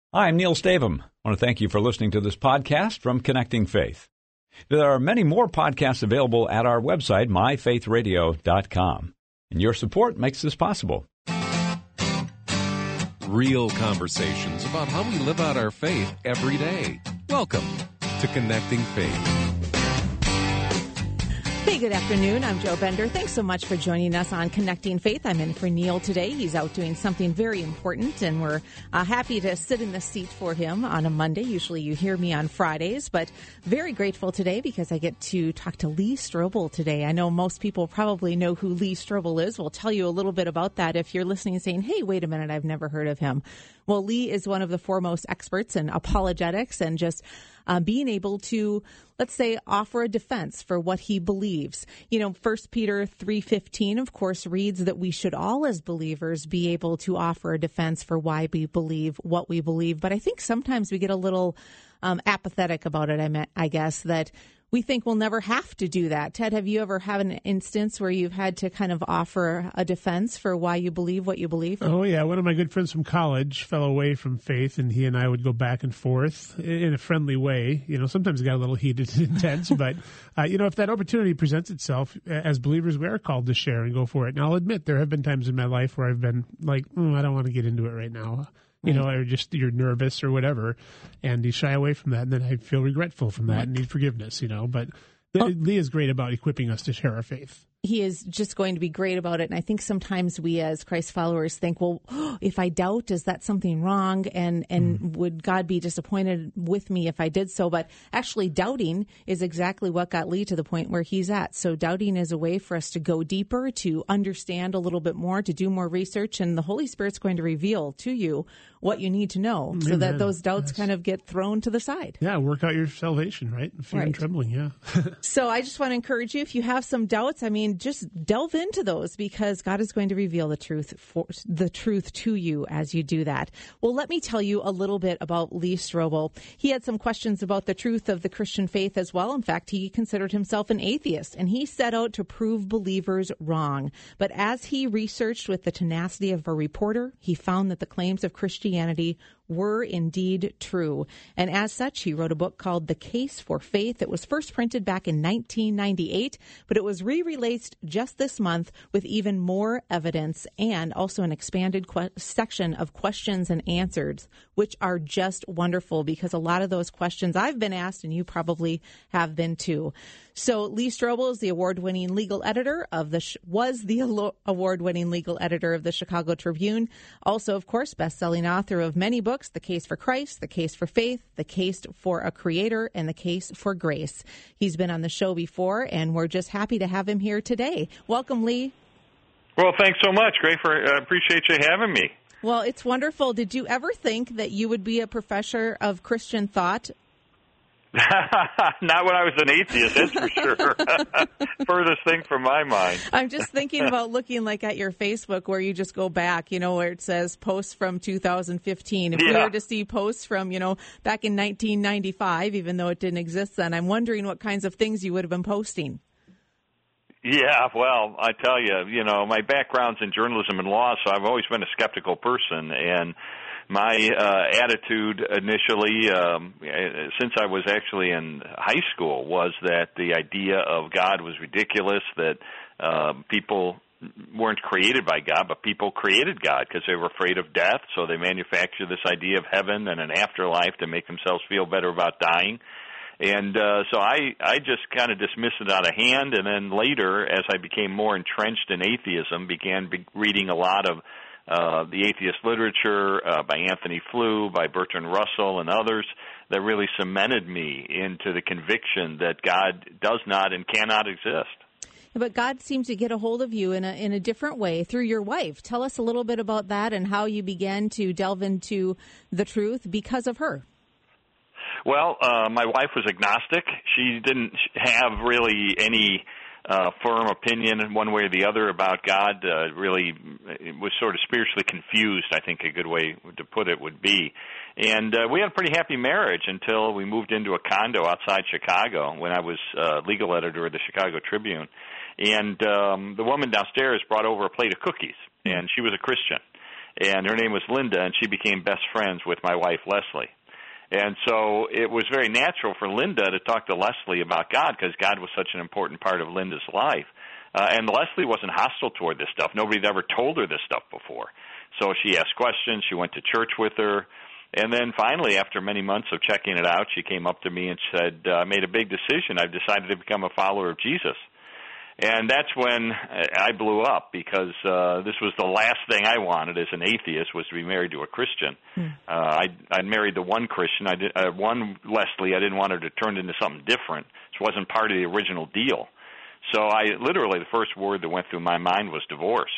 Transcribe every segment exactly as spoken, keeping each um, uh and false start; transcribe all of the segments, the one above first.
Hi, I'm Neil Stavum. I want to thank you for listening to this podcast from Connecting Faith. There are many more podcasts available at our website, my faith radio dot com. And your support makes this possible. Real conversations about how we live out our faith every day. Welcome to Connecting Faith. Hey, good afternoon. I'm Joe Bender. Thanks so much for joining us on Connecting Faith. I'm in for Neil today. He's out doing something very important, and we're uh, happy to sit in the seat for him on a Monday. Usually you hear me on Fridays, but very grateful today because I get to talk to Lee Strobel today. I know most people probably know who Lee Strobel is. We'll tell you a little bit about that if you're listening and saying, hey, wait a minute, I've never heard of him. Well, Lee is one of the foremost experts in apologetics and just uh, being able to, let's say, offer a defense for what he believes. You know, First Peter three fifteen, of course, reads that we should all as believers be able to offer a defense for why we believe what we believe. But I think sometimes we get a little um, apathetic about it, I, mean, I guess, that we think we'll never have to do that. Ted, have you ever had an instance where you've had to kind of offer a defense for why you believe what you believe? Oh, yeah. One of my good friends from college fell away from faith, and he and I would go back and forth in a friendly way. You know, sometimes it got a little heated and intense, but, uh, you know, if that opportunity presents itself, as believers, we are called to share and go for it. And I'll admit there have been times in my life where I've been like, mm, I don't want to get into it right now. You know, or just you're nervous or whatever, and you shy away from that, and then I feel regretful from that right. and need forgiveness, you know. But oh. Lee is great about equipping us to share our faith. He is just going to be great about it. And I think sometimes we as Christ followers think, well, if I doubt, is that something wrong? And and mm. would God be disappointed with me if I did so? But actually doubting is exactly what got Lee to the point where he's at. So doubting is a way for us to go deeper, to understand a little bit more, to do more research. And the Holy Spirit's going to reveal to you what you need to know Amen. So that those doubts yes. kind of get thrown to the side. Yeah, work out your salvation, right? Fear right. and trembling, yeah. So I just want to encourage you, if you have some doubts, I mean, just delve into those because God is going to reveal the truth for the truth to you as you do that. Well, let me tell you a little bit about Lee Strobel. He had some questions about the truth of the Christian faith as well. In fact, he considered himself an atheist, and he set out to prove believers wrong. But as he researched with the tenacity of a reporter, he found that the claims of Christianity were indeed true. And as such, he wrote a book called The Case for Faith. It was first printed back in nineteen ninety-eight, but it was re-released just this month with even more evidence and also an expanded que- section of questions and answers, which are just wonderful because a lot of those questions I've been asked, and you probably have been too. So Lee Strobel is the award-winning legal editor of the was the award-winning legal editor of the Chicago Tribune. Also, of course, best-selling author of many books: The Case for Christ, The Case for Faith, The Case for a Creator, and The Case for Grace. He's been on the show before, and we're just happy to have him here today. Welcome, Lee. Well, thanks so much. Great for uh, appreciate you having me. Well, it's wonderful. Did you ever think that you would be a professor of Christian thought? Not when I was an atheist, that's for sure. Furthest thing from my mind. I'm just thinking about looking like at your Facebook where you just go back, you know, where it says posts from two thousand fifteen. If yeah. we were to see posts from, you know, back in nineteen ninety-five, even though it didn't exist then, I'm wondering what kinds of things you would have been posting. Yeah, well, I tell you, you know, my background's in journalism and law, so I've always been a skeptical person, and my uh, attitude initially, um, since I was actually in high school, was that the idea of God was ridiculous, that uh, people weren't created by God, but people created God because they were afraid of death, so they manufactured this idea of heaven and an afterlife to make themselves feel better about dying. And uh, so I, I just kind of dismissed it out of hand, and then later, as I became more entrenched in atheism, began be- reading a lot of Uh, the atheist literature uh, by Anthony Flew, by Bertrand Russell, and others that really cemented me into the conviction that God does not and cannot exist. But God seems to get a hold of you in a in a different way through your wife. Tell us a little bit about that and how you began to delve into the truth because of her. Well, uh, my wife was agnostic. She didn't have really any Uh, firm opinion one way or the other about God. Uh, really was sort of spiritually confused, I think a good way to put it would be. And uh, we had a pretty happy marriage until we moved into a condo outside Chicago when I was uh, legal editor of the Chicago Tribune. And um, the woman downstairs brought over a plate of cookies, and she was a Christian. and her name was Linda, and she became best friends with my wife, Leslie. And so it was very natural for Linda to talk to Leslie about God because God was such an important part of Linda's life. Uh, and Leslie wasn't hostile toward this stuff. Nobody had ever told her this stuff before. So she asked questions. She went to church with her. And then finally, after many months of checking it out, she came up to me and said, uh, I made a big decision. I've decided to become a follower of Jesus. And that's when I blew up because uh, this was the last thing I wanted as an atheist was to be married to a Christian. Mm. Uh, I'd, I'd married the one Christian, I did, uh, one Leslie. I didn't want her to turn into something different. This wasn't part of the original deal. So I literally, the first word that went through my mind was divorce.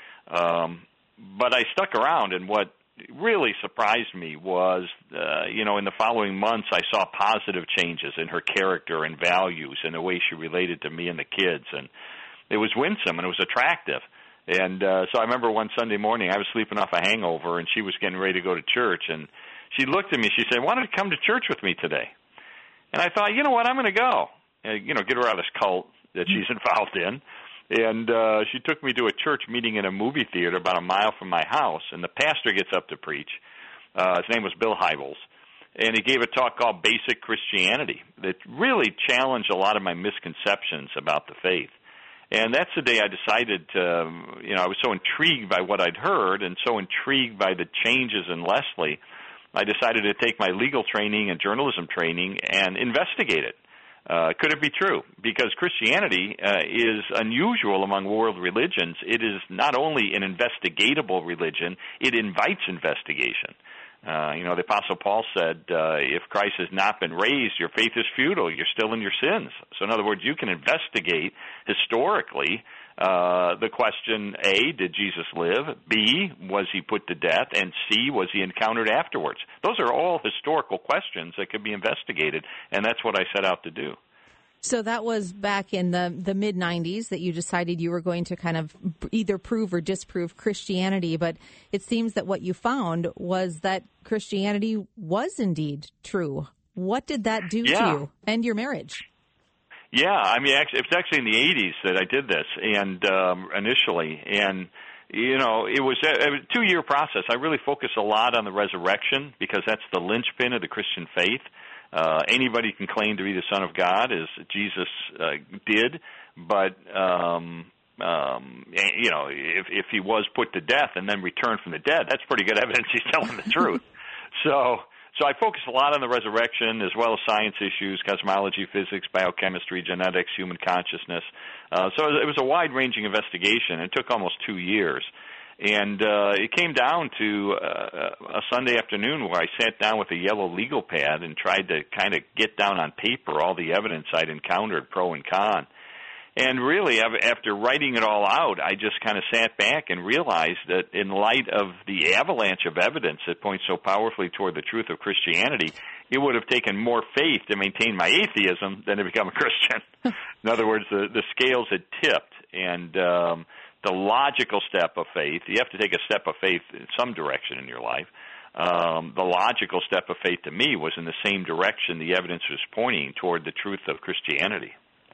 Um, but I stuck around, and what really surprised me was, uh, you know, in the following months, I saw positive changes in her character and values and the way she related to me and the kids. And it was winsome and it was attractive. And uh, so I remember one Sunday morning, I was sleeping off a hangover, and she was getting ready to go to church. And she looked at me, she said, why don't you come to church with me today? And I thought, you know what, I'm going to go. Uh, you know, get her out of this cult that she's involved in. And uh, she took me to a church meeting in a movie theater about a mile from my house, and the pastor gets up to preach. Uh, his name was Bill Hybels, and he gave a talk called Basic Christianity that really challenged a lot of my misconceptions about the faith. And that's the day I decided to, you know, I was so intrigued by what I'd heard and so intrigued by the changes in Leslie, I decided to take my legal training and journalism training and investigate it. Uh, could it be true? Because Christianity uh, is unusual among world religions. It is not only an investigatable religion, it invites investigation. Uh, you know, the Apostle Paul said, uh, if Christ has not been raised, your faith is futile. You're still in your sins. So in other words, you can investigate historically uh, the question, A, did Jesus live? B, was he put to death? And C, was he encountered afterwards? Those are all historical questions that could be investigated, and that's what I set out to do. So that was back in the, the mid nineties that you decided you were going to kind of either prove or disprove Christianity, but it seems that what you found was that Christianity was indeed true. What did that do yeah. to you and your marriage? Yeah, I mean, actually, it was actually in the eighties that I did this, and um, initially, and you know, it was, a, it was a two-year process. I really focused a lot on the resurrection because that's the linchpin of the Christian faith. Uh, anybody can claim to be the Son of God, as Jesus uh, did, but um, um, you know, if, if he was put to death and then returned from the dead, that's pretty good evidence he's telling the truth. So. So I focused a lot on the resurrection as well as science issues, cosmology, physics, biochemistry, genetics, human consciousness. Uh, so it was a wide-ranging investigation. It took almost two years. And uh, it came down to uh, a Sunday afternoon where I sat down with a yellow legal pad and tried to kind of get down on paper all the evidence I'd encountered, pro and con. And really, after writing it all out, I just kind of sat back and realized that in light of the avalanche of evidence that points so powerfully toward the truth of Christianity, it would have taken more faith to maintain my atheism than to become a Christian. In other words, the, the scales had tipped, and um, the logical step of faith, you have to take a step of faith in some direction in your life. Um, the logical step of faith to me was in the same direction the evidence was pointing toward the truth of Christianity.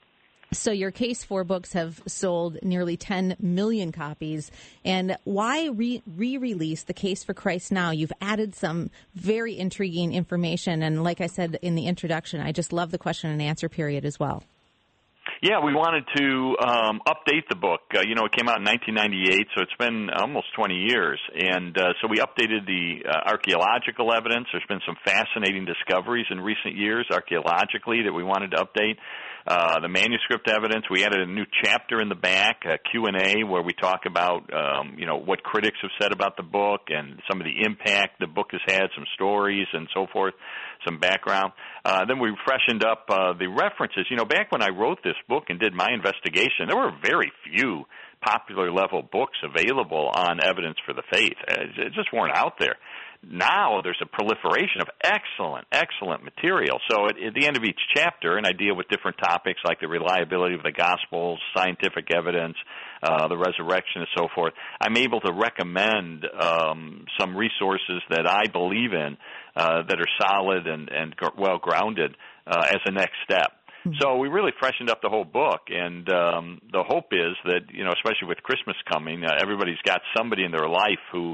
So your Case four books have sold nearly ten million copies. And why re- re-release The Case for Christ now? You've added some very intriguing information. And like I said in the introduction, I just love the question and answer period as well. Yeah, we wanted to um, update the book. Uh, you know, it came out in nineteen ninety-eight, so it's been almost twenty years. And uh, so we updated the uh, archaeological evidence. There's been some fascinating discoveries in recent years archaeologically that we wanted to update. Uh, the manuscript evidence, we added a new chapter in the back, a Q and A, where we talk about, um, you know, what critics have said about the book and some of the impact the book has had, some stories and so forth, some background. Uh, then we freshened up uh, the references. You know, back when I wrote this book and did my investigation, there were very few popular level books available on evidence for the faith. It just weren't out there. Now there's a proliferation of excellent, excellent material. So at, at the end of each chapter, and I deal with different topics like the reliability of the Gospels, scientific evidence, uh, the resurrection, and so forth, I'm able to recommend um, some resources that I believe in uh, that are solid and, and well-grounded uh, as a next step. So we really freshened up the whole book, and um, the hope is that, you know, especially with Christmas coming, uh, everybody's got somebody in their life who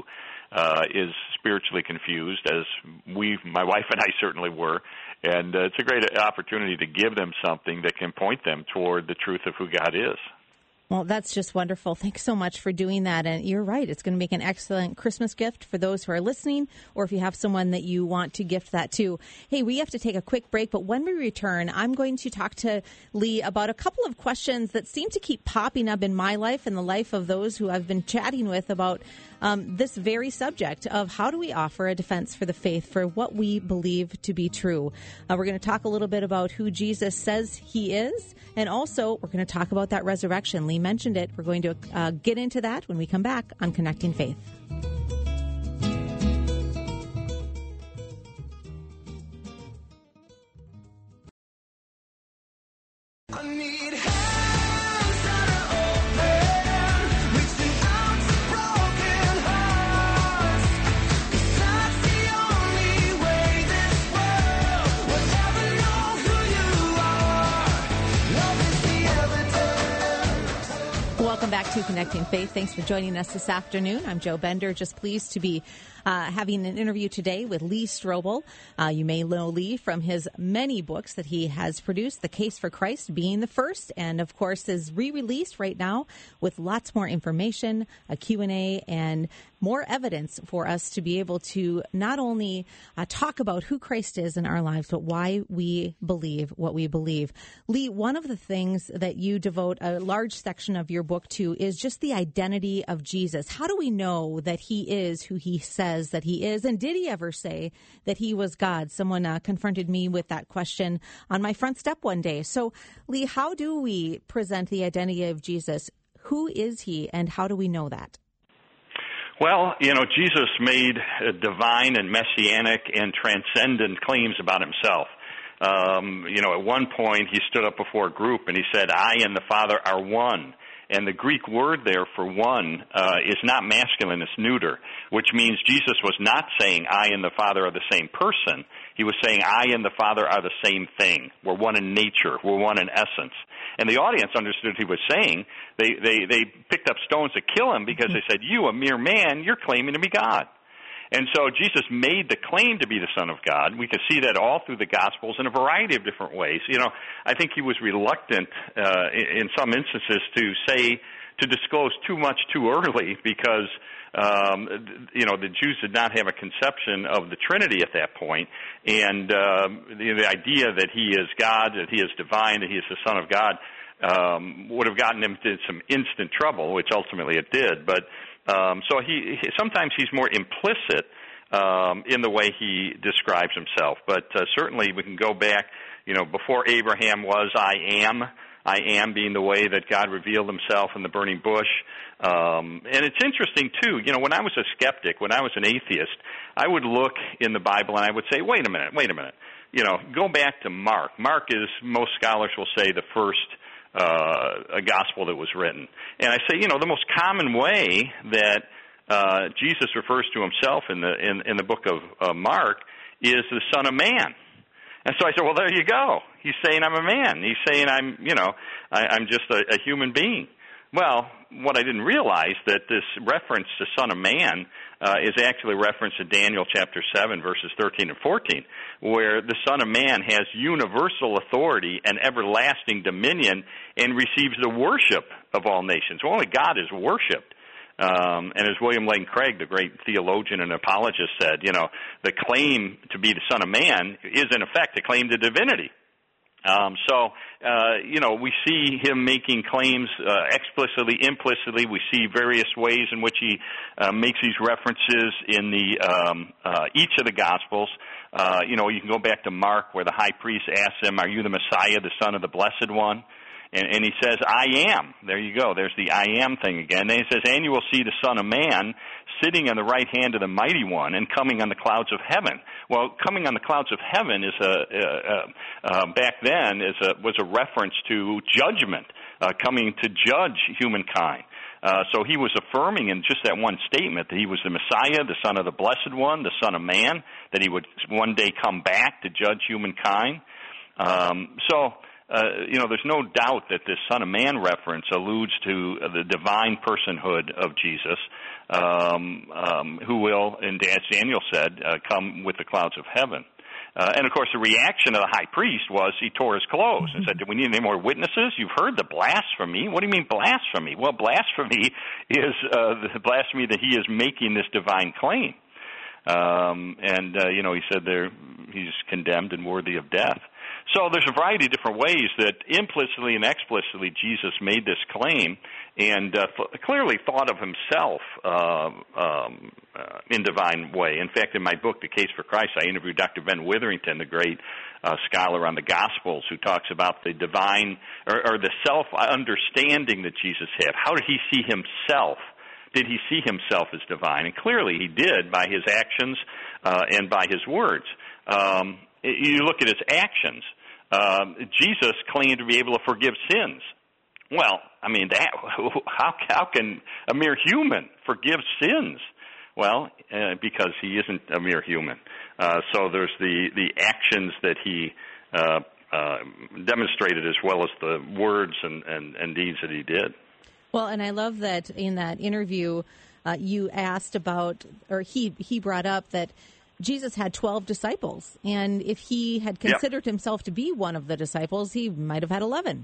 uh, is spiritually confused, as we, my wife and I certainly were. And uh, it's a great opportunity to give them something that can point them toward the truth of who God is. Well, that's just wonderful. Thanks so much for doing that. And you're right. It's going to make an excellent Christmas gift for those who are listening, or if you have someone that you want to gift that to. Hey, we have to take a quick break, but when we return, I'm going to talk to Lee about a couple of questions that seem to keep popping up in my life and the life of those who I've been chatting with about um, this very subject of how do we offer a defense for the faith, for what we believe to be true. Uh, we're going to talk a little bit about who Jesus says he is, and also we're going to talk about that resurrection. Lee mentioned it. We're going to uh, get into that when we come back on Connecting Faith. I need hands that are open, reaching out to broken hearts, 'cause that's the only way this world will ever know who you are. Love is the evidence. Welcome back to Connecting Faith. Thanks for joining us this afternoon. I'm Joe Bender. Just pleased to be uh, having an interview today with Lee Strobel. Uh, you may know Lee from his many books that he has produced, The Case for Christ being the first, and of course is re-released right now with lots more information, a Q and A, and more evidence for us to be able to not only uh, talk about who Christ is in our lives, but why we believe what we believe. Lee, one of the things that you devote a large section of your book to is just the identity of Jesus. How do we know that he is who he says that he is? And did he ever say that he was God? Someone uh, confronted me with that question on my front step one day. So, Lee, how do we present the identity of Jesus? Who is he, and how do we know that? Well, you know, Jesus made divine and messianic and transcendent claims about himself. Um, you know, at one point he stood up before a group and he said, I and the Father are one. And the Greek word there for one uh, is not masculine, it's neuter, which means Jesus was not saying I and the Father are the same person. He was saying I and the Father are the same thing. We're one in nature. We're one in essence. And the audience understood what he was saying. They, they, they picked up stones to kill him because they said, you, a mere man, you're claiming to be God. And so Jesus made the claim to be the Son of God. We can see that all through the Gospels in a variety of different ways. You know, I think he was reluctant uh, in some instances to say, to disclose too much too early because, um, you know, the Jews did not have a conception of the Trinity at that point. And uh, the, the idea that he is God, that he is divine, that he is the Son of God um, would have gotten him into some instant trouble, which ultimately it did. But Um, so he, he sometimes he's more implicit um, in the way he describes himself. But uh, certainly we can go back, you know, before Abraham was, I am. I am being the way that God revealed himself in the burning bush. Um, and it's interesting, too, you know, when I was a skeptic, when I was an atheist, I would look in the Bible and I would say, wait a minute, wait a minute. You know, go back to Mark. Mark is, most scholars will say, the first Uh, a gospel that was written. And I say, you know, the most common way that uh, Jesus refers to himself in the in, in the book of uh, Mark is the Son of Man. And so I said, well, there you go. He's saying I'm a man. He's saying I'm, you know, I, I'm just a, a human being. Well, what I didn't realize that this reference to Son of Man uh, is actually a reference to Daniel chapter seven, verses thirteen and fourteen, where the Son of Man has universal authority and everlasting dominion and receives the worship of all nations. Well, only God is worshipped. Um, and as William Lane Craig, the great theologian and apologist, said, you know, the claim to be the Son of Man is, in effect, a claim to divinity. Um, so, uh, you know, we see him making claims uh, explicitly, implicitly. We see various ways in which he uh, makes these references in the um, uh, each of the Gospels. Uh, you know, you can go back to Mark where the high priest asks him, are you the Messiah, the Son of the Blessed One? And, and he says, I am. There you go. There's the I am thing again. And he says, and you will see the Son of Man sitting on the right hand of the Mighty One and coming on the clouds of heaven. Well, coming on the clouds of heaven is a, uh, uh, back then is a, was a reference to judgment, uh, coming to judge humankind. Uh, so he was affirming in just that one statement that he was the Messiah, the Son of the Blessed One, the Son of Man, that he would one day come back to judge humankind. Um, so, uh, you know, there's no doubt that this Son of Man reference alludes to the divine personhood of Jesus, um, um, who will, and as Daniel said, uh, come with the clouds of heaven. Uh, and, of course, the reaction of the high priest was he tore his clothes and said, do we need any more witnesses? You've heard the blasphemy. What do you mean blasphemy? Well, blasphemy is uh, the blasphemy that he is making this divine claim. Um, and, uh, you know, he said there he's condemned and worthy of death. So there's a variety of different ways that implicitly and explicitly Jesus made this claim and uh, th- clearly thought of himself uh, um, uh, in divine way. In fact, in my book, The Case for Christ, I interviewed Doctor Ben Witherington, the great uh, scholar on the Gospels, who talks about the divine or, or the self-understanding that Jesus had. How did he see himself? Did he see himself as divine? And clearly he did by his actions uh, and by his words. Um, you look at his actions. Uh, Jesus claimed to be able to forgive sins. Well, I mean, that, how, how can a mere human forgive sins? Well, uh, because he isn't a mere human. Uh, so there's the, the actions that he uh, uh, demonstrated as well as the words and, and, and deeds that he did. Well, and I love that in that interview uh, you asked about, or he, he brought up that Jesus had twelve disciples, and if he had considered yep. himself to be one of the disciples, he might have had eleven.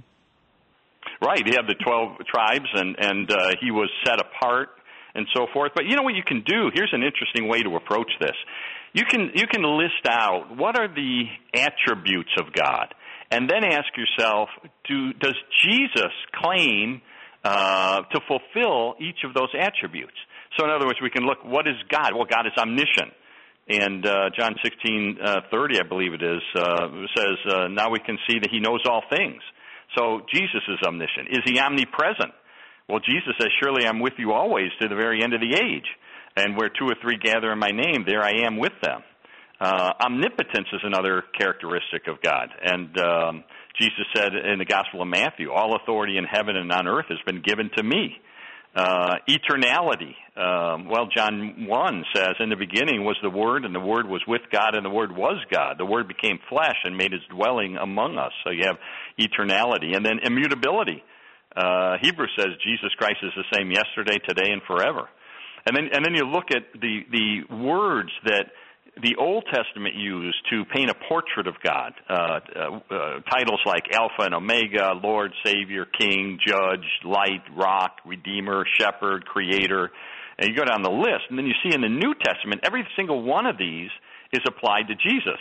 Right, he had the twelve tribes, and, and uh, he was set apart and so forth. But you know what you can do? Here's an interesting way to approach this. You can, you can list out what are the attributes of God, and then ask yourself, do, does Jesus claim uh, to fulfill each of those attributes? So in other words, we can look, what is God? Well, God is omniscient. And uh, John sixteen thirty, I believe it is, uh, says, uh, now we can see that he knows all things. So Jesus is omniscient. Is he omnipresent? Well, Jesus says, surely I'm with you always to the very end of the age. And where two or three gather in my name, there I am with them. Uh, omnipotence is another characteristic of God. And um, Jesus said in the Gospel of Matthew, all authority in heaven and on earth has been given to me. Uh, eternality. Um, well, John one says, in the beginning was the Word, and the Word was with God, and the Word was God. The Word became flesh and made his dwelling among us. So you have eternality. And then immutability. Uh, Hebrews says Jesus Christ is the same yesterday, today, and forever. And then, and then you look at the, the words that the Old Testament used to paint a portrait of God, uh, uh, uh, titles like Alpha and Omega, Lord, Savior, King, Judge, Light, Rock, Redeemer, Shepherd, Creator, and you go down the list, and then you see in the New Testament, every single one of these is applied to Jesus.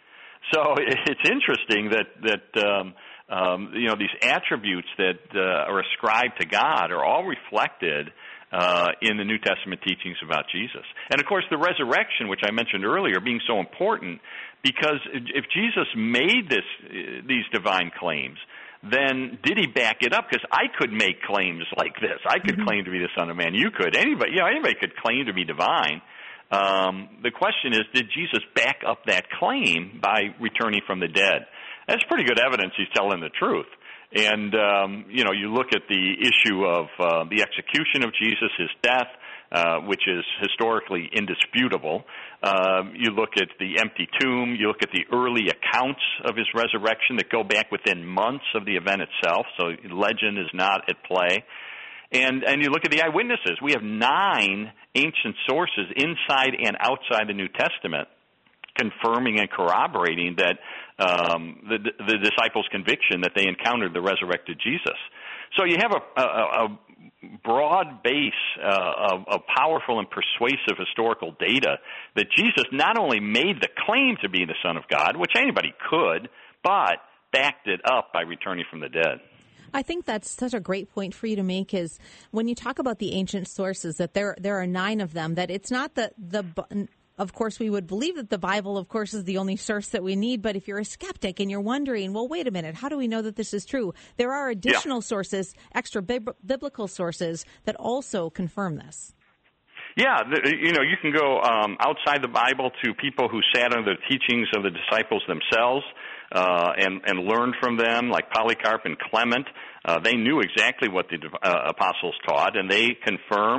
So it's interesting that, that um, um, you know, these attributes that uh, are ascribed to God are all reflected Uh, in the New Testament teachings about Jesus. And, of course, the resurrection, which I mentioned earlier, being so important, because if Jesus made this uh, these divine claims, then did he back it up? Because I could make claims like this. I could mm-hmm. claim to be the Son of Man. You could. Anybody, you know, anybody could claim to be divine. Um, the question is, did Jesus back up that claim by returning from the dead? That's pretty good evidence he's telling the truth. And, um, you know, you look at the issue of uh, the execution of Jesus, his death, uh, which is historically indisputable. Uh, you look at the empty tomb. You look at the early accounts of his resurrection that go back within months of the event itself. So legend is not at play. And, and you look at the eyewitnesses. We have nine ancient sources inside and outside the New Testament confirming and corroborating that um, the, the disciples' conviction that they encountered the resurrected Jesus. So you have a, a, a broad base uh, of, of powerful and persuasive historical data that Jesus not only made the claim to be the Son of God, which anybody could, but backed it up by returning from the dead. I think that's such a great point for you to make is when you talk about the ancient sources, that there there are nine of them, that it's not the the Of course, we would believe that the Bible, of course, is the only source that we need. But if you're a skeptic and you're wondering, well, wait a minute, how do we know that this is true? There are additional yeah. sources, extra bib- biblical sources that also confirm this. Yeah, the, you know, you can go um, outside the Bible to people who sat under the teachings of the disciples themselves uh, and, and learned from them, like Polycarp and Clement. Uh, they knew exactly what the uh, apostles taught, and they confirmed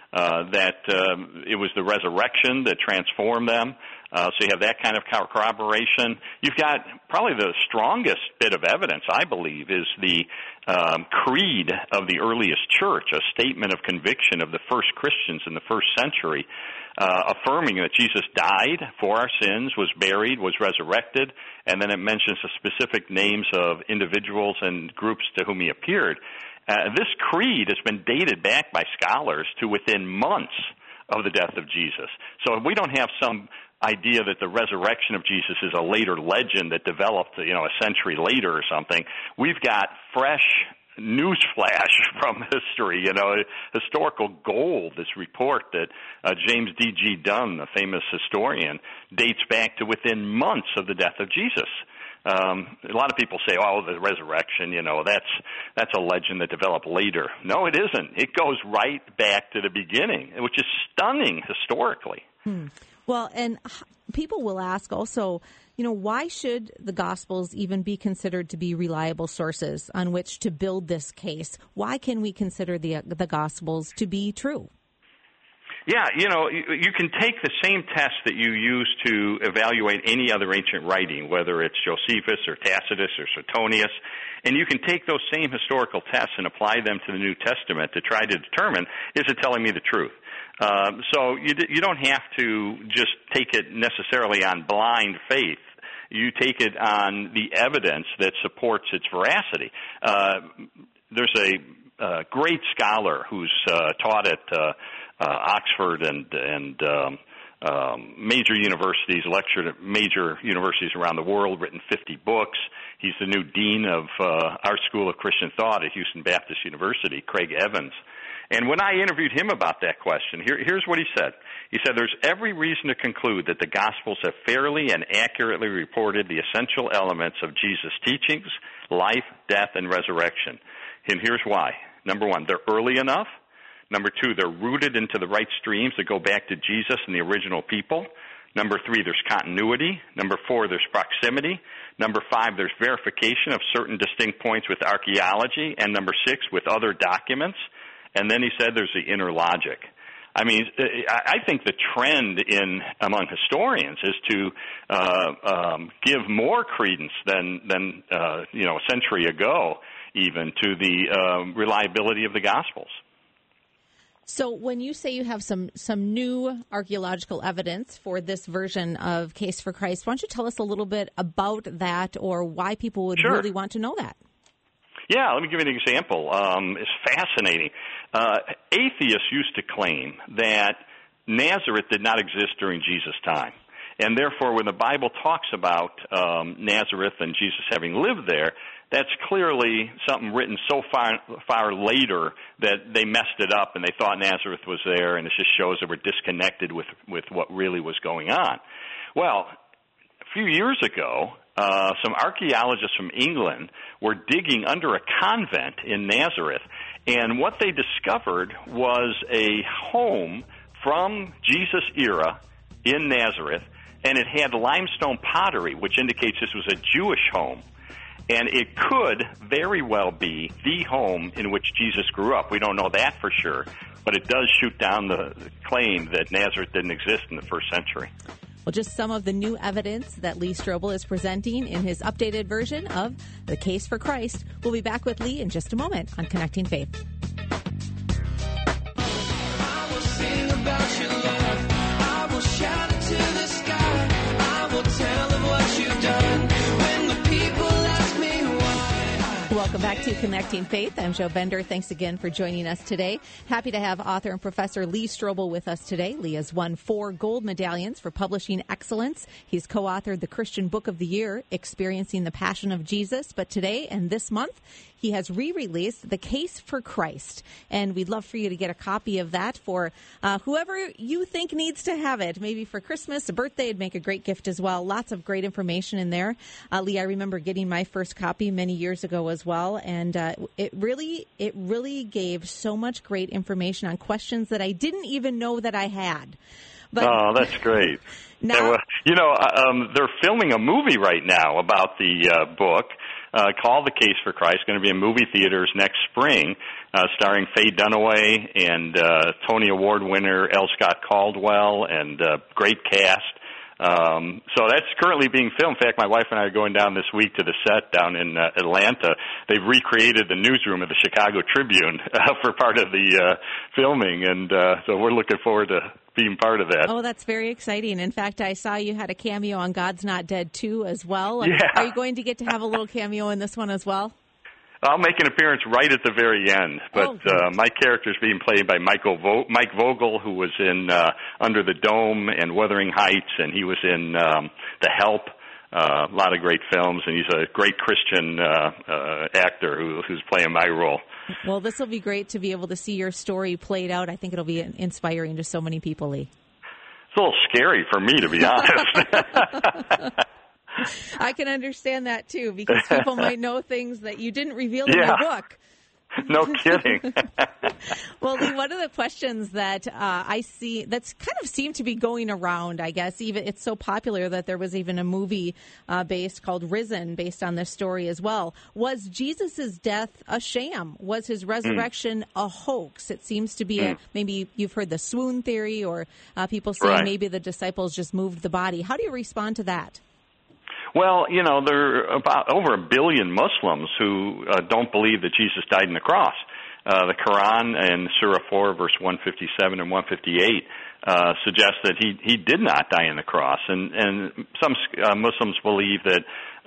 uh, that um, it was the resurrection that transformed them. Uh, so you have that kind of corroboration. You've got probably the strongest bit of evidence, I believe, is the um, creed of the earliest church, a statement of conviction of the first Christians in the first century, uh, affirming that Jesus died for our sins, was buried, was resurrected, and then it mentions the specific names of individuals and groups to whom he appeared. Uh, this creed has been dated back by scholars to within months of the death of Jesus. So we don't have some idea that the resurrection of Jesus is a later legend that developed, you know, a century later or something. We've got fresh news flash from history, you know, historical gold, this report that uh, James D G Dunn, the famous historian, dates back to within months of the death of Jesus. Um, a lot of people say, oh, the resurrection, you know, that's that's a legend that developed later. No, it isn't. It goes right back to the beginning, which is stunning historically. Hmm. Well, and people will ask also, you know, why should the Gospels even be considered to be reliable sources on which to build this case? Why can we consider the the Gospels to be true? Yeah, you know, you, you can take the same test that you use to evaluate any other ancient writing, whether it's Josephus or Tacitus or Suetonius, and you can take those same historical tests and apply them to the New Testament to try to determine, is it telling me the truth? Um, so you, you don't have to just take it necessarily on blind faith. You take it on the evidence that supports its veracity. Uh, there's a uh, great scholar who's uh, taught at uh, uh, Oxford and and um, um, major universities, lectured at major universities around the world, written fifty books. He's the new dean of uh, our School of Christian Thought at Houston Baptist University, Craig Evans. And when I interviewed him about that question, here, here's what he said. He said, there's every reason to conclude that the Gospels have fairly and accurately reported the essential elements of Jesus' teachings, life, death, and resurrection. And here's why. Number one, they're early enough. Number two, they're rooted into the right streams that go back to Jesus and the original people. Number three, there's continuity. Number four, there's proximity. Number five, there's verification of certain distinct points with archaeology. And number six, with other documents. And then he said there's the inner logic. I mean, I think the trend in among historians is to uh, um, give more credence than than uh, you know a century ago, even to the um, reliability of the Gospels. So when you say you have some some new archaeological evidence for this version of Case for Christ, why don't you tell us a little bit about that, or why people would Sure. really want to know that? Yeah, let me give you an example. Um, it's fascinating. Uh, atheists used to claim that Nazareth did not exist during Jesus' time. And therefore, when the Bible talks about um, Nazareth and Jesus having lived there, that's clearly something written so far, far later that they messed it up and they thought Nazareth was there, and it just shows that we're disconnected with, with what really was going on. Well, a few years ago, Uh, some archaeologists from England were digging under a convent in Nazareth, and what they discovered was a home from Jesus' era in Nazareth, and it had limestone pottery, which indicates this was a Jewish home. And it could very well be the home in which Jesus grew up. We don't know that for sure, but it does shoot down the claim that Nazareth didn't exist in the first century. Well, just some of the new evidence that Lee Strobel is presenting in his updated version of The Case for Christ. We'll be back with Lee in just a moment on Connecting Faith. I will sing about your love. I will shout it to the sky. I will tell of what you've done. When the people ask me why. Welcome back to Connecting Faith. I'm Jo Bender. Thanks again for joining us today. Happy to have author and professor Lee Strobel with us today. Lee has won four gold medallions for publishing excellence. He's co-authored the Christian Book of the Year, Experiencing the Passion of Jesus. But today and this month, he has re-released The Case for Christ. And we'd love for you to get a copy of that for uh, whoever you think needs to have it. Maybe for Christmas, a birthday, it'd make a great gift as well. Lots of great information in there. Uh, Lee, I remember getting my first copy many years ago as well. And uh, it really, it really gave so much great information on questions that I didn't even know that I had. But oh, that's great. Now, yeah, well, you know, um, they're filming a movie right now about the uh, book. uh, called The Case for Christ, going to be in movie theaters next spring, uh, starring Faye Dunaway and uh, Tony Award winner L. Scott Caldwell, and uh, great cast. Um, so that's currently being filmed. In fact, my wife and I are going down this week to the set down in uh, Atlanta. They've recreated the newsroom of the Chicago Tribune uh, for part of the uh, filming, and uh, so we're looking forward to being part of that. Oh, that's very exciting. In fact, I saw you had a cameo on God's Not Dead two as well. Yeah. Are you going to get to have a little cameo in this one as well? I'll make an appearance right at the very end, but oh, uh, my character is being played by Michael Vo- Mike Vogel, who was in uh, Under the Dome and Wuthering Heights, and he was in um, The Help, uh, a lot of great films, and he's a great Christian uh, uh, actor who, who's playing my role. Well, this will be great to be able to see your story played out. I think it'll be inspiring to so many people, Lee. It's a little scary for me, to be honest. I can understand that, too, because people might know things that you didn't reveal in yeah. your book. No kidding. Well, Lee, one of the questions that uh, I see that's kind of seemed to be going around, I guess, even it's so popular that there was even a movie uh, based called Risen based on this story as well. Was Jesus' death a sham? Was his resurrection mm. a hoax? It seems to be, mm. a, maybe you've heard the swoon theory, or uh, people saying right. maybe the disciples just moved the body. How do you respond to that? Well, you know, there are about over a billion Muslims who uh, don't believe that Jesus died on the cross. Uh, the Quran and Surah four, verse one fifty-seven and one fifty-eight uh, suggest that he, he did not die on the cross. And, and some uh, Muslims believe that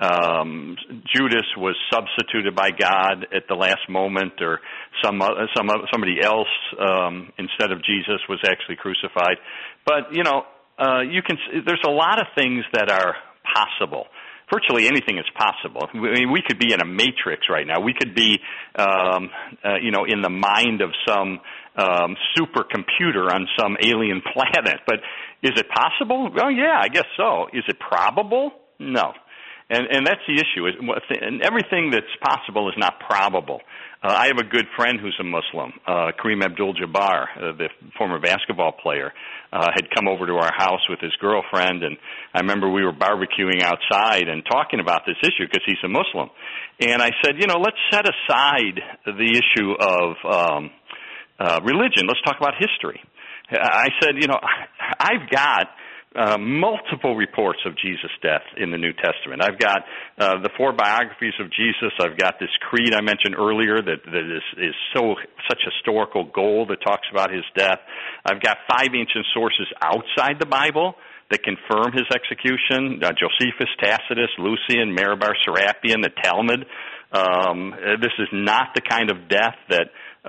um, Judas was substituted by God at the last moment, or some uh, some somebody else um, instead of Jesus was actually crucified. But, you know, uh, you can there's a lot of things that are possible. Virtually anything is possible. I mean, we could be in a matrix right now. We could be, um, uh, you know, in the mind of some um, supercomputer on some alien planet. But is it possible? Well, yeah, I guess so. Is it probable? No. And, and that's the issue. And everything that's possible is not probable. Uh, I have a good friend who's a Muslim, uh, Kareem Abdul-Jabbar, uh, the former basketball player, uh, had come over to our house with his girlfriend, and I remember we were barbecuing outside and talking about this issue because he's a Muslim. And I said, you know, let's set aside the issue of um, uh, religion. Let's talk about history. I said, you know, I've got Uh, multiple reports of Jesus' death in the New Testament. I've got uh, the four biographies of Jesus. I've got this creed I mentioned earlier that, that is, is so such historical gold that talks about his death. I've got five ancient sources outside the Bible that confirm his execution: uh, Josephus, Tacitus, Lucian, Maribar, Serapion, the Talmud. Um, this is not the kind of death that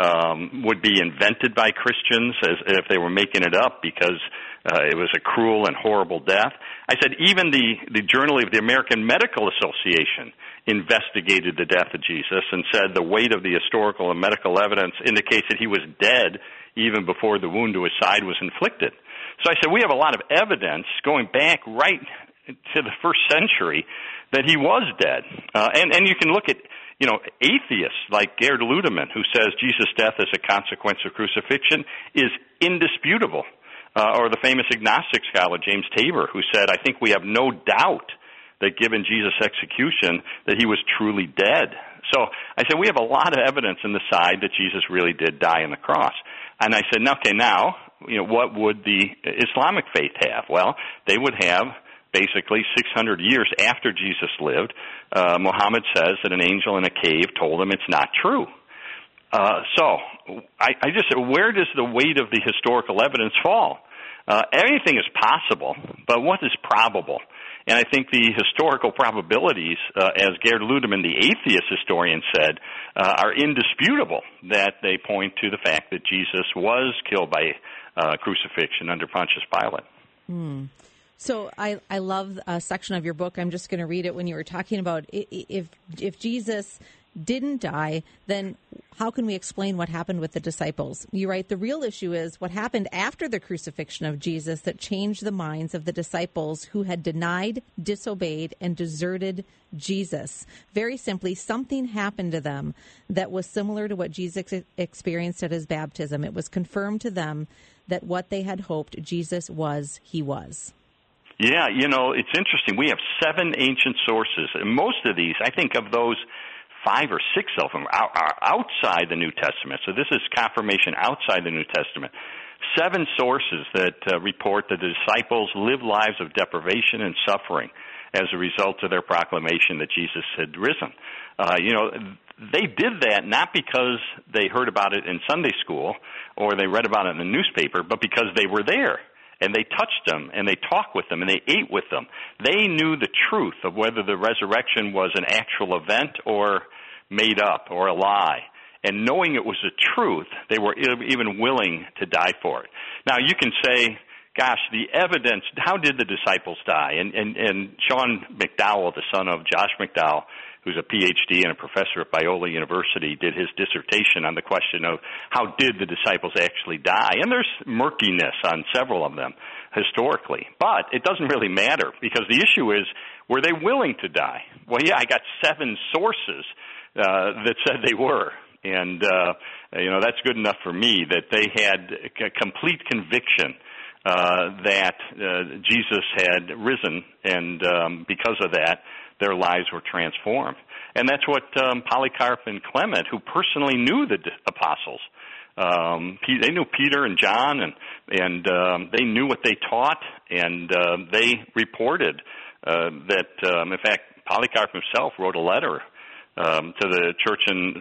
um, would be invented by Christians as if they were making it up because uh, it was a cruel and horrible death. I said even the, the Journal of the American Medical Association investigated the death of Jesus and said the weight of the historical and medical evidence indicates that he was dead even before the wound to his side was inflicted. So I said we have a lot of evidence going back right to the first century that he was dead. Uh, and, and you can look at, you know, atheists like Gerd Ludemann, who says Jesus' death as a consequence of crucifixion is indisputable. Uh, or the famous agnostic scholar James Tabor, who said, I think we have no doubt that given Jesus' execution that he was truly dead. So I said, we have a lot of evidence on the side that Jesus really did die on the cross. And I said, okay, now, you know, what would the Islamic faith have? Well, they would have basically six hundred years after Jesus lived, uh, Muhammad says that an angel in a cave told him it's not true. Uh, so I, I just said, where does the weight of the historical evidence fall? Uh, anything is possible, but what is probable? And I think the historical probabilities, uh, as Gerd Ludemann, the atheist historian, said, uh, are indisputable, that they point to the fact that Jesus was killed by uh, crucifixion under Pontius Pilate. Hmm. So I, I love a section of your book. I'm just going to read it when you were talking about if if Jesus didn't die, then how can we explain what happened with the disciples? You write, the real issue is what happened after the crucifixion of Jesus that changed the minds of the disciples who had denied, disobeyed, and deserted Jesus. Very simply, something happened to them that was similar to what Jesus experienced at his baptism. It was confirmed to them that what they had hoped Jesus was, he was. Yeah, you know, it's interesting. We have seven ancient sources, and most of these, I think of those, five or six of them are, are outside the New Testament. So this is confirmation outside the New Testament. Seven sources that uh, report that the disciples lived lives of deprivation and suffering as a result of their proclamation that Jesus had risen. Uh, you know, they did that not because they heard about it in Sunday school or they read about it in the newspaper, but because they were there. And they touched them, and they talked with them, and they ate with them. They knew the truth of whether the resurrection was an actual event or made up or a lie. And knowing it was the truth, they were even willing to die for it. Now, you can say, gosh, the evidence, how did the disciples die? And, and, and Sean McDowell, the son of Josh McDowell, who's a P H D and a professor at Biola University, did his dissertation on the question of how did the disciples actually die. And there's murkiness on several of them historically. But it doesn't really matter because the issue is, were they willing to die? Well, yeah, I got seven sources uh, that said they were. And, uh, you know, that's good enough for me that they had a complete conviction uh, that uh, Jesus had risen, and um, because of that, their lives were transformed. And that's what um, Polycarp and Clement, who personally knew the apostles, um, they knew Peter and John, and, and um, they knew what they taught, and uh, they reported uh, that, um, in fact, Polycarp himself wrote a letter Um, to the church in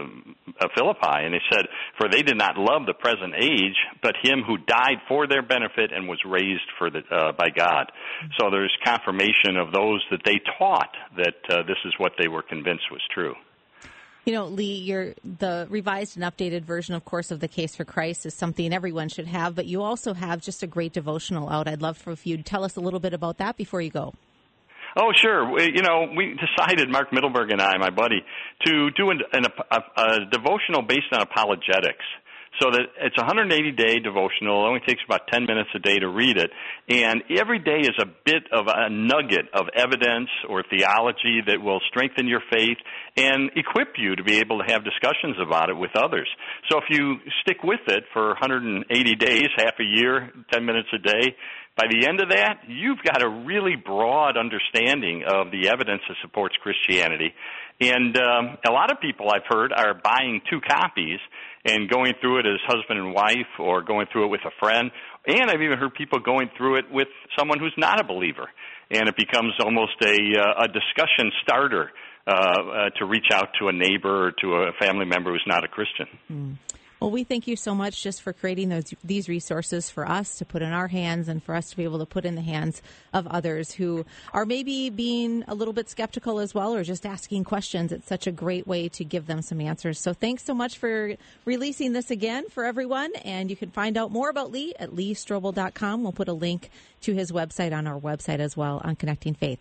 uh, Philippi, and they said, for they did not love the present age, but him who died for their benefit and was raised for the, uh, by God. So there's confirmation of those that they taught that uh, this is what they were convinced was true. You know, Lee, your, the revised and updated version, of course, of The Case for Christ is something everyone should have, but you also have just a great devotional out. I'd love for if you'd tell us a little bit about that before you go. Oh, sure. We, you know, we decided, Mark Middleberg and I, my buddy, to do an, an, a, a devotional based on apologetics. So that it's a one hundred eighty day devotional. It only takes about ten minutes a day to read it. And every day is a bit of a nugget of evidence or theology that will strengthen your faith and equip you to be able to have discussions about it with others. So if you stick with it for one hundred eighty days, half a year, ten minutes a day, by the end of that, you've got a really broad understanding of the evidence that supports Christianity. And um, a lot of people I've heard are buying two copies and going through it as husband and wife or going through it with a friend. And I've even heard people going through it with someone who's not a believer. And it becomes almost a, uh, a discussion starter uh, uh, to reach out to a neighbor or to a family member who's not a Christian. Mm. Well, we thank you so much just for creating those these resources for us to put in our hands and for us to be able to put in the hands of others who are maybe being a little bit skeptical as well or just asking questions. It's such a great way to give them some answers. So thanks so much for releasing this again for everyone. And you can find out more about Lee at lee strobel dot com. We'll put a link to his website on our website as well on Connecting Faith.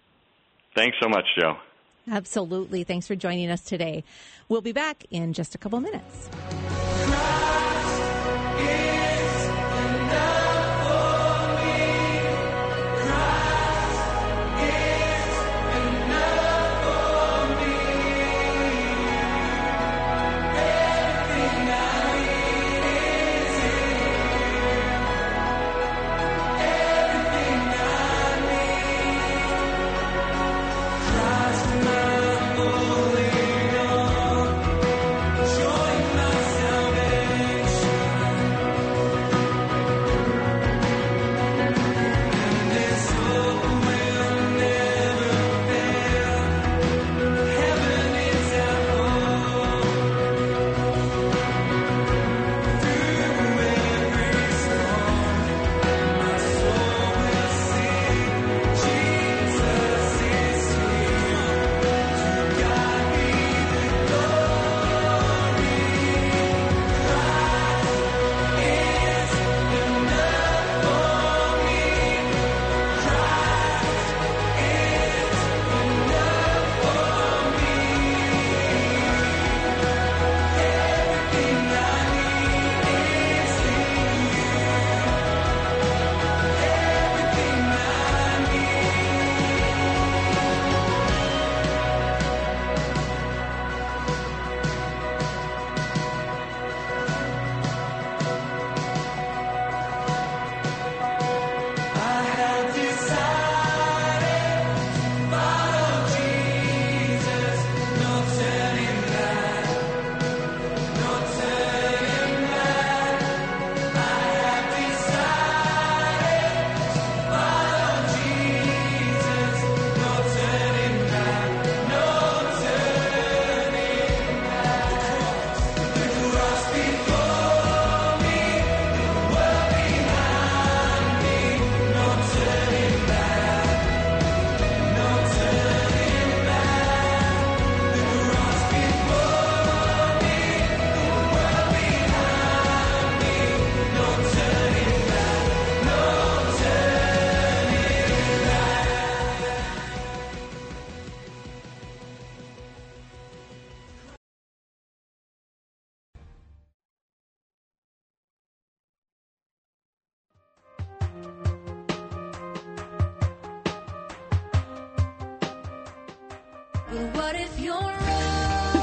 Thanks so much, Joe. Absolutely. Thanks for joining us today. We'll be back in just a couple minutes. Join myself. But what if you're wrong?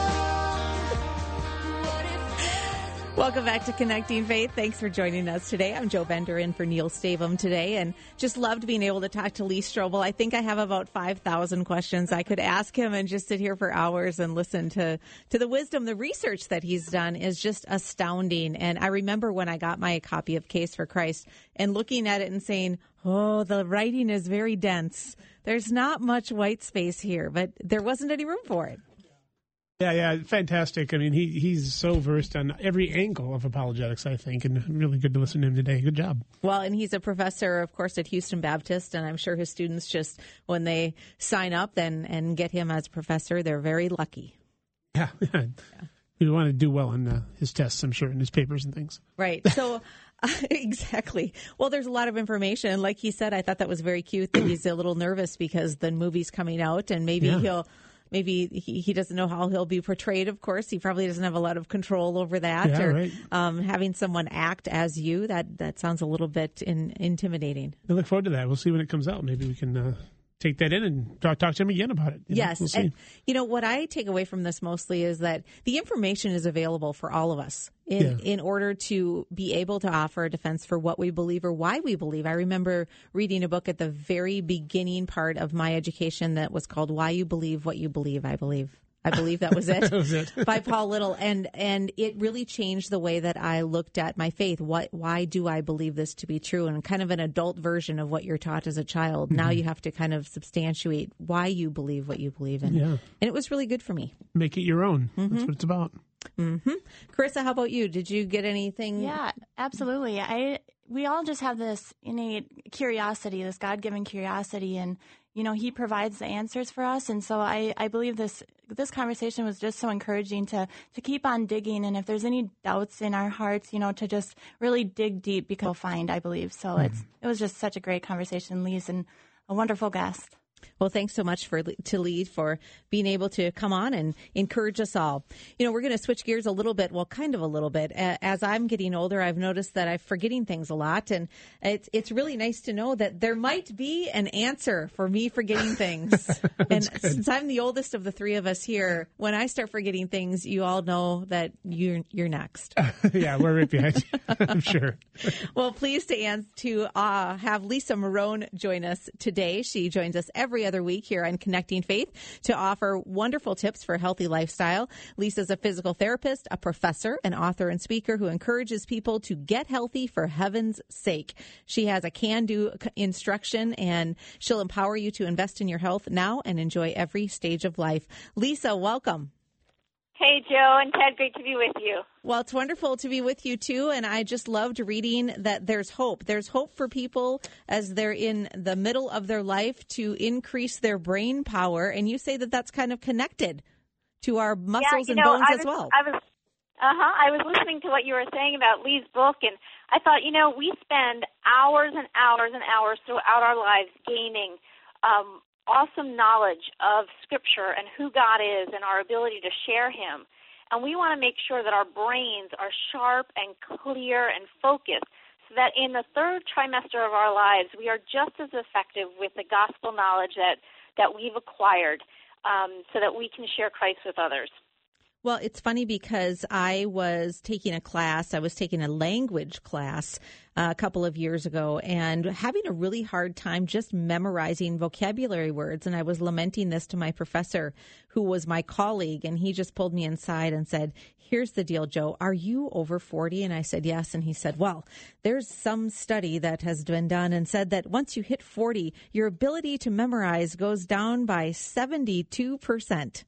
What if there's Welcome back to Connecting Faith. Thanks for joining us today. I'm Joe Bender in for Neil Stavum today, and just loved being able to talk to Lee Strobel. I think I have about five thousand questions I could ask him and just sit here for hours and listen to, to the wisdom. The research that he's done is just astounding. And I remember when I got my copy of Case for Christ and looking at it and saying, oh, the writing is very dense. There's not much white space here, but there wasn't any room for it. Yeah, yeah, fantastic. I mean, he he's so versed on every angle of apologetics, I think, and really good to listen to him today. Good job. Well, and he's a professor, of course, at Houston Baptist, and I'm sure his students just, when they sign up and, and get him as a professor, they're very lucky. Yeah, yeah. We want to do well on uh, his tests, I'm sure, and his papers and things. Right. So, uh, exactly. Well, there's a lot of information. Like he said, I thought that was very cute that he's a little nervous because the movie's coming out, and maybe Yeah. he'll... Maybe he, he doesn't know how he'll be portrayed, of course. He probably doesn't have a lot of control over that. Yeah, or right. um, having someone act as you, that, that sounds a little bit in, intimidating. I look forward to that. We'll see when it comes out. Maybe we can uh, take that in and talk, talk to him again about it. You know, Yes. we'll see. And, you know, what I take away from this mostly is that the information is available for all of us in, Yeah. in order to be able to offer a defense for what we believe or why we believe. I remember reading a book at the very beginning part of my education that was called Why You Believe What You Believe, I believe. I believe that was it, That was it. by Paul Little. And and it really changed the way that I looked at my faith. What, why do I believe this to be true? And kind of an adult version of what you're taught as a child. Now you have to kind of substantiate why you believe what you believe in. Yeah. And it was really good for me. Make it your own. That's what it's about. Mm-hmm. Carissa, how about you? Did you get anything? Yeah, absolutely. I we all just have this innate curiosity, this God-given curiosity, and you know He provides the answers for us. And so I, I believe this this conversation was just so encouraging to to keep on digging. And if there's any doubts in our hearts, you know, to just really dig deep because we'll find. I believe so. Mm-hmm. It's it was just such a great conversation, Lee's, and a wonderful guest. Well, thanks so much for to Lee for being able to come on and encourage us all. You know, we're going to switch gears a little bit, well, kind of a little bit. As I'm getting older, I've noticed that I'm forgetting things a lot, and it's it's really nice to know that there might be an answer for me forgetting things. And since I'm the oldest of the three of us here, when I start forgetting things, you all know that you're you're next. Yeah, we're right behind you, I'm sure. Well, pleased to, ans- to uh, have Lisa Marone join us today. She joins us every other week here on Connecting Faith to offer wonderful tips for a healthy lifestyle. Lisa's a physical therapist, a professor, an author, and speaker who encourages people to get healthy for heaven's sake. She has a can-do instruction, and she'll empower you to invest in your health now and enjoy every stage of life. Lisa, welcome. Hey, Joe and Ted, great to be with you. Well, it's wonderful to be with you, too, and I just loved reading that there's hope. There's hope for people as they're in the middle of their life to increase their brain power, and you say that that's kind of connected to our muscles yeah, you and know, bones I as was, well. I was, uh-huh, I was listening to what you were saying about Lee's book, and I thought, you know, we spend hours and hours and hours throughout our lives gaining um, awesome knowledge of Scripture and who God is and our ability to share Him. And we want to make sure that our brains are sharp and clear and focused so that in the third trimester of our lives, we are just as effective with the gospel knowledge that, that we've acquired um, so that we can share Christ with others. Well, it's funny because I was taking a class, I was taking a language class uh, a couple of years ago and having a really hard time just memorizing vocabulary words. And I was lamenting this to my professor, who was my colleague, and he just pulled me inside and said, here's the deal, Joe, are you over forty? And I said, yes. And he said, well, there's some study that has been done and said that once you hit forty, your ability to memorize goes down by seventy-two percent.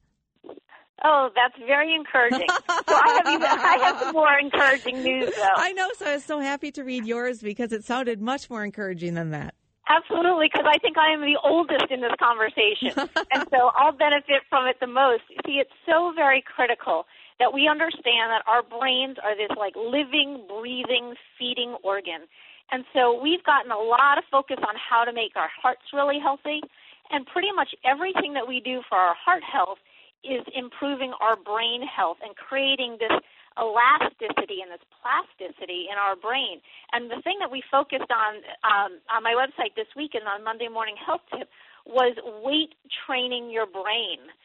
Oh, that's very encouraging. So I have even, I have some more encouraging news, though. I know, so I was so happy to read yours because it sounded much more encouraging than that. Absolutely, because I think I am the oldest in this conversation, and so I'll benefit from it the most. See, it's so very critical that we understand that our brains are this like living, breathing, feeding organ. And so we've gotten a lot of focus on how to make our hearts really healthy, and pretty much everything that we do for our heart health is improving our brain health and creating this elasticity and this plasticity in our brain. And the thing that we focused on um, on my website this week and on Monday Morning Health Tip was weight training your brain.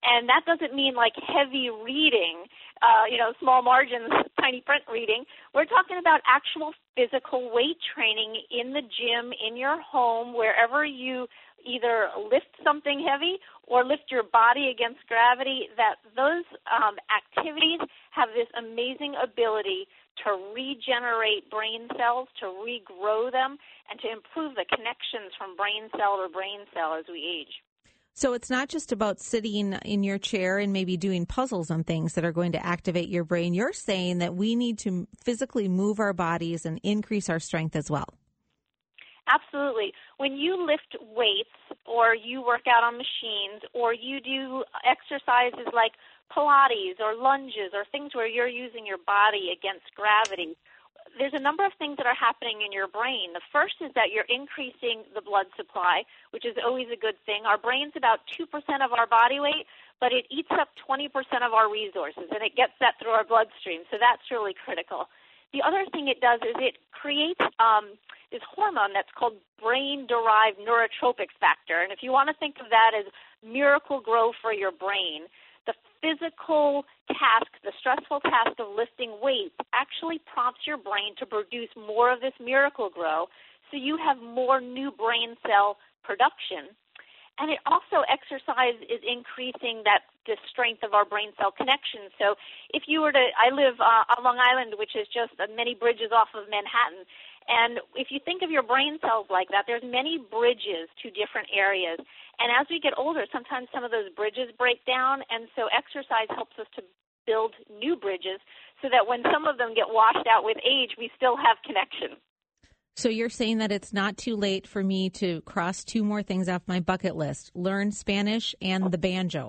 And that doesn't mean like heavy reading, uh, you know, small margins, tiny print reading. We're talking about actual physical weight training in the gym, in your home, wherever you either lift something heavy or lift your body against gravity, that those um, activities have this amazing ability to regenerate brain cells, to regrow them, and to improve the connections from brain cell to brain cell as we age. So it's not just about sitting in your chair and maybe doing puzzles and things that are going to activate your brain. You're saying that we need to physically move our bodies and increase our strength as well. Absolutely. When you lift weights or you work out on machines or you do exercises like Pilates or lunges or things where you're using your body against gravity, there's a number of things that are happening in your brain. The first is that you're increasing the blood supply, which is always a good thing. Our brain's about two percent of our body weight, but it eats up twenty percent of our resources, and it gets that through our bloodstream, so that's really critical. The other thing it does is it creates um, this hormone that's called brain-derived neurotropic factor. And if you want to think of that as miracle grow for your brain, the physical task, the stressful task of lifting weights actually prompts your brain to produce more of this miracle grow, so you have more new brain cell production. And it also, exercise is increasing that the strength of our brain cell connection. So if you were to, I live uh, on Long Island, which is just uh, many bridges off of Manhattan, and if you think of your brain cells like that, there's many bridges to different areas. And as we get older, sometimes some of those bridges break down, and so exercise helps us to build new bridges so that when some of them get washed out with age, we still have connection. So you're saying that it's not too late for me to cross two more things off my bucket list, learn Spanish and the banjo.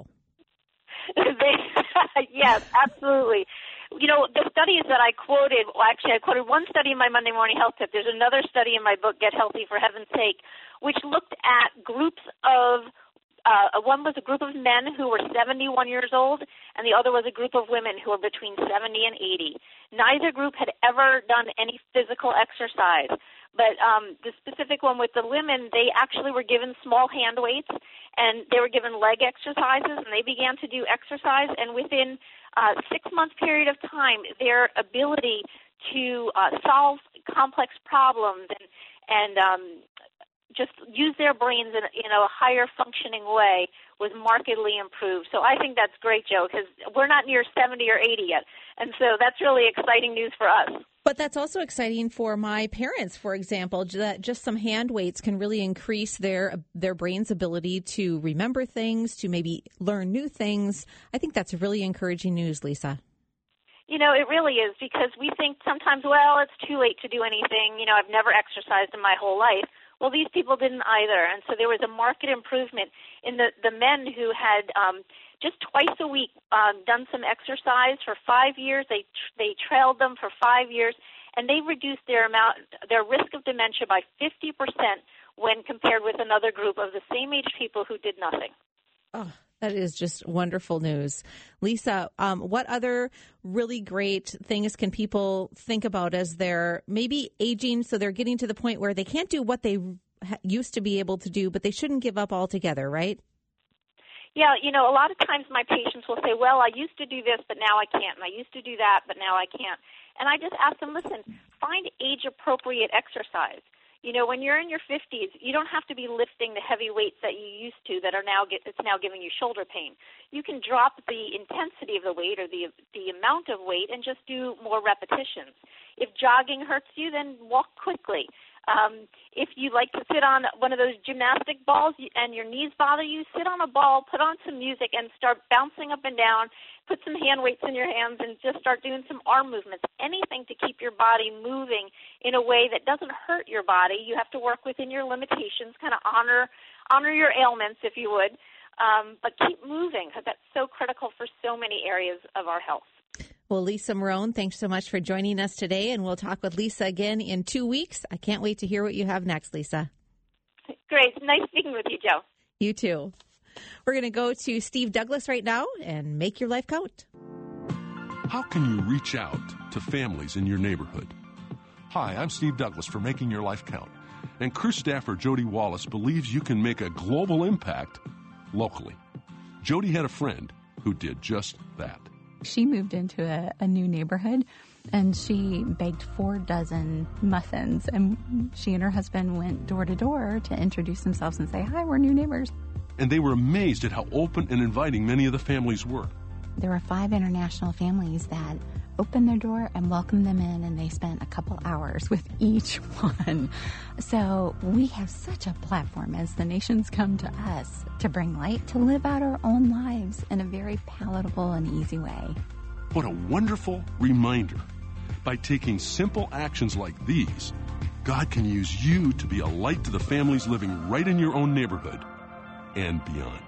Yes, absolutely. You know, the studies that I quoted, well, actually I quoted one study in my Monday Morning Health Tip. There's another study in my book, Get Healthy for Heaven's Sake, which looked at groups of, uh, one was a group of men who were seventy-one years old, and the other was a group of women who were between seventy and eighty. Neither group had ever done any physical exercise. But um, the specific one with the women, they actually were given small hand weights, and they were given leg exercises, and they began to do exercise. And within a six-month period of time, their ability to uh, solve complex problems and, and um, just use their brains in, in a higher functioning way was markedly improved. So I think that's great, Joe, because we're not near seventy or eighty yet. And so that's really exciting news for us. But that's also exciting for my parents, for example, that just some hand weights can really increase their their brain's ability to remember things, to maybe learn new things. I think that's really encouraging news, Lisa. You know, it really is, because we think sometimes, well, it's too late to do anything. You know, I've never exercised in my whole life. Well, these people didn't either. And so there was a marked improvement in the, the men who had um, just twice a week um, done some exercise for five years. They they trailed them for five years, and they reduced their amount, their risk of dementia by fifty percent when compared with another group of the same age people who did nothing. Oh, that is just wonderful news. Lisa, um, what other really great things can people think about as they're maybe aging, so they're getting to the point where they can't do what they used to be able to do, but they shouldn't give up altogether, right? Yeah, you know, a lot of times my patients will say, well, I used to do this, but now I can't, and I used to do that, but now I can't. And I just ask them, listen, find age-appropriate exercise. You know, when you're in your fifties, you don't have to be lifting the heavy weights that you used to that are now get, it's now giving you shoulder pain. You can drop the intensity of the weight or the the amount of weight and just do more repetitions. If jogging hurts you, then walk quickly. Um, if you like to sit on one of those gymnastic balls and your knees bother you, sit on a ball, put on some music, and start bouncing up and down. Put some hand weights in your hands and just start doing some arm movements. Anything to keep your body moving in a way that doesn't hurt your body. You have to work within your limitations, kind of honor honor your ailments, if you would, um, but keep moving, because that's so critical for so many areas of our health. Well, Lisa Marone, thanks so much for joining us today, and we'll talk with Lisa again in two weeks. I can't wait to hear what you have next, Lisa. Great. Nice speaking with you, Joe. You too. We're going to go to Steve Douglas right now and make your life count. How can you reach out to families in your neighborhood? Hi, I'm Steve Douglas for Making Your Life Count. And crew staffer Jody Wallace believes you can make a global impact locally. Jody had a friend who did just that. She moved into a, a new neighborhood, and she baked four dozen muffins, and she and her husband went door to door to introduce themselves and say, hi, we're new neighbors. And they were amazed at how open and inviting many of the families were. There were five international families that opened their door and welcomed them in, and they spent a couple hours with each one. So we have such a platform as the nations come to us to bring light, to live out our own lives in a very palatable and easy way. What a wonderful reminder. By taking simple actions like these, God can use you to be a light to the families living right in your own neighborhood and beyond.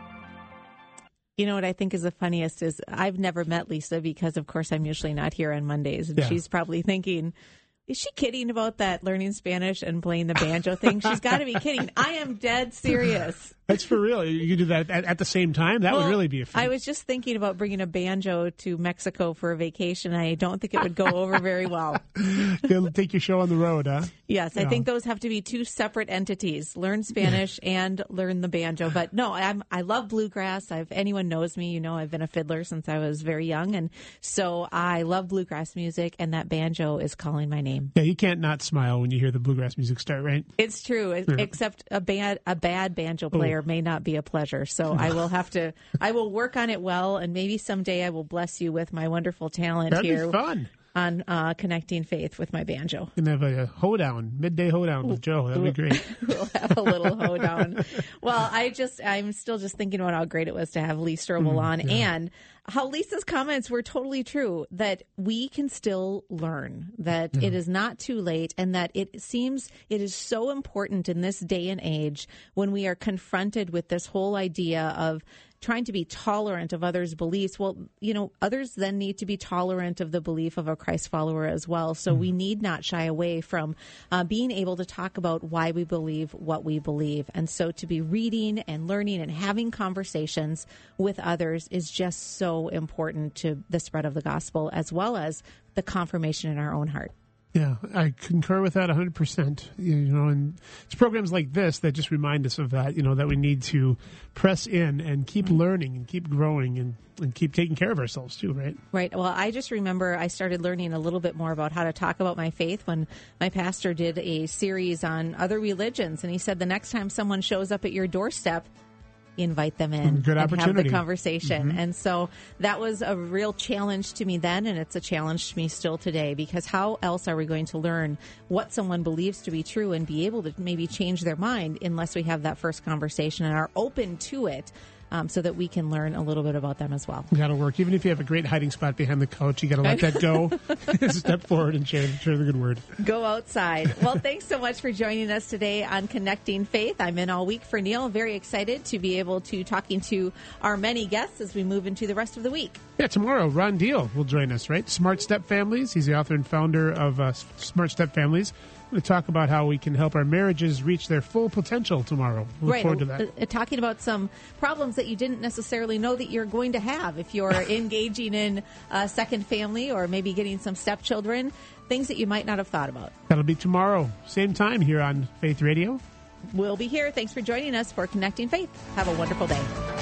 You know what I think is the funniest is I've never met Lisa because, of course, I'm usually not here on Mondays. And Yeah. she's probably thinking, is she kidding about that learning Spanish and playing the banjo thing? She's got to be kidding. I am dead serious. That's for real. You could do that at, at the same time. That Well, would really be a fun. I was just thinking about bringing a banjo to Mexico for a vacation. I don't think it would go over very well. You'll take your show on the road, huh? Yes, I Yeah. think those have to be two separate entities: learn Spanish and learn the banjo. But no, I'm I love bluegrass. I've anyone knows me, you know, I've been a fiddler since I was very young, and so I love bluegrass music. And that banjo is calling my name. Yeah, you can't not smile when you hear the bluegrass music start, right? It's true, Yeah. except a bad a bad banjo player may not be a pleasure. So I will have to. I will work on it well, and maybe someday I will bless you with my wonderful talent That'd here be fun. on uh, Connecting Faith with my banjo. You can have a, a hoedown, midday hoedown with Joe. That'd be great. We'll have a little hoedown. Well, I just, I'm still just thinking about how great it was to have Lee Strobel Mm, on, yeah. and how Lisa's comments were totally true, that we can still learn, that Yeah. it is not too late, and that it seems it is so important in this day and age when we are confronted with this whole idea of trying to be tolerant of others' beliefs. Well, you know, others then need to be tolerant of the belief of a Christ follower as well. So we need not shy away from uh, being able to talk about why we believe what we believe. And so to be reading and learning and having conversations with others is just so important to the spread of the gospel, as well as the confirmation in our own heart. Yeah, I concur with that one hundred percent. You know, and it's programs like this that just remind us of that, you know, that we need to press in and keep learning and keep growing and, and keep taking care of ourselves too, right? Right. Well, I just remember I started learning a little bit more about how to talk about my faith when my pastor did a series on other religions. And he said the next time someone shows up at your doorstep, invite them in Good and have opportunity. the conversation. Mhm. And so that was a real challenge to me then, and it's a challenge to me still today, because how else are we going to learn what someone believes to be true and be able to maybe change their mind unless we have that first conversation and are open to it, um, so that we can learn a little bit about them as well. Got to work. Even if you have a great hiding spot behind the couch, you got to let that go. Step forward and share, share the good word. Go outside. Well, thanks so much for joining us today on Connecting Faith. I'm in all week for Neil. Very excited to be able to talking to our many guests as we move into the rest of the week. Yeah, tomorrow, Ron Deal will join us, right? Smart Step Families. He's the author and founder of uh, Smart Step Families. We're going to talk about how we can help our marriages reach their full potential tomorrow. Look right. forward to that. Uh, talking about some problems that you didn't necessarily know that you're going to have if you're engaging in a second family or maybe getting some stepchildren, things that you might not have thought about. That'll be tomorrow, same time here on Faith Radio. We'll be here. Thanks for joining us for Connecting Faith. Have a wonderful day.